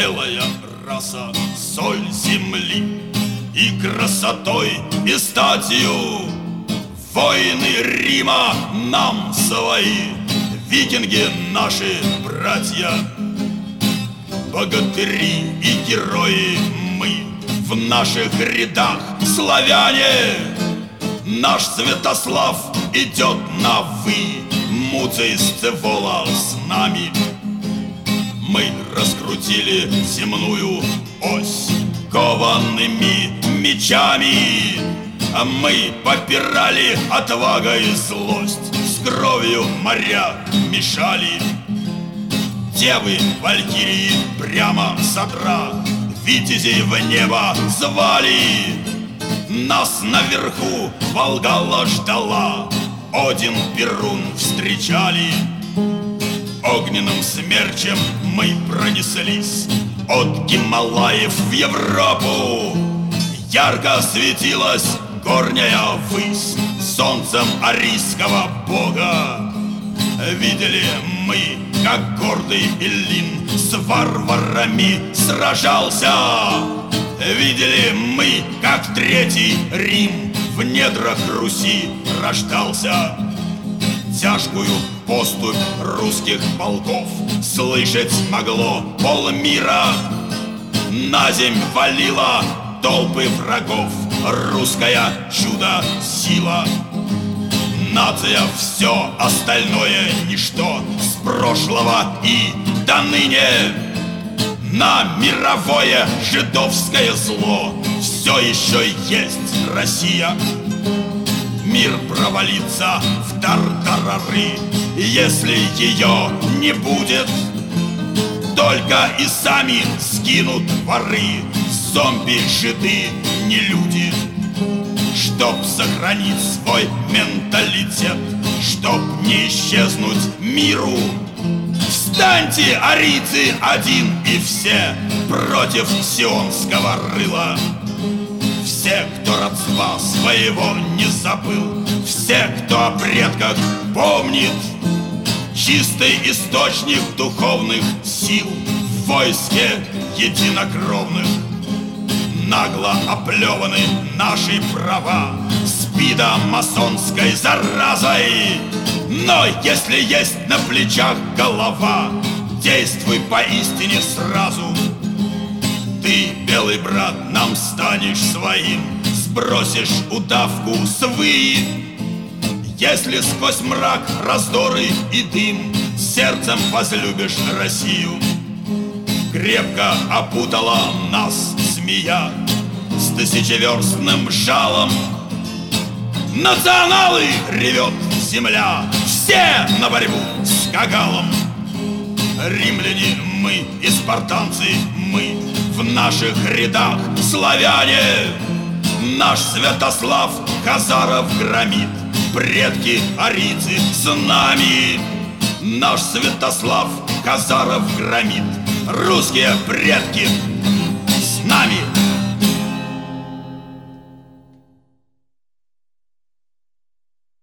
белая раса, соль земли, и красотой, и статью воины Рима нам свои, викинги наши братья, богатыри и герои мы в наших рядах славяне. Наш Святослав идет на «вы», Муций Сцевола с нами. Мы раскрутили земную ось коваными мечами, а мы попирали отвагой злость, с кровью моря мешали. Девы, валькирии прямо с утра витязей в небо звали. Нас наверху Волгала ждала, Один, Перун встречали. Огненным смерчем мы пронеслись от Гималаев в Европу. Ярко светилась горняя высь солнцем арийского бога. Видели мы, как гордый Иллин с варварами сражался. Видели мы, как Третий Рим в недрах Руси рождался. Тяжкую поступь русских полков слышать могло полмира. На земь валила толпы врагов русская чудо-сила. Нация — все остальное ничто, с прошлого и до ныне. На мировое жидовское зло все еще есть Россия. Мир провалится в тартарары, если ее не будет. Только и сами сгинут воры, зомби, жиды, не люди. Чтоб сохранить свой менталитет, чтоб не исчезнуть миру, встаньте, арийцы, один и все против сионского рыла. Все, кто родства своего не забыл, все, кто о предках помнит, чистый источник духовных сил в войске единокровных. Нагло оплеваны наши права спидо-масонской заразой. Но если есть на плечах голова, действуй поистине сразу. Ты, белый брат, нам станешь своим, сбросишь удавку с «вы». Если сквозь мрак, раздоры и дым сердцем возлюбишь Россию, крепко опутала нас змея с тысячеверстным жалом. Националы, ревет земля, все на борьбу с Кагалом. Римляне мы и спартанцы мы, в наших рядах славяне. Наш Святослав хазаров громит, предки арийцы с нами. Наш Святослав хазаров громит, русские предки с нами.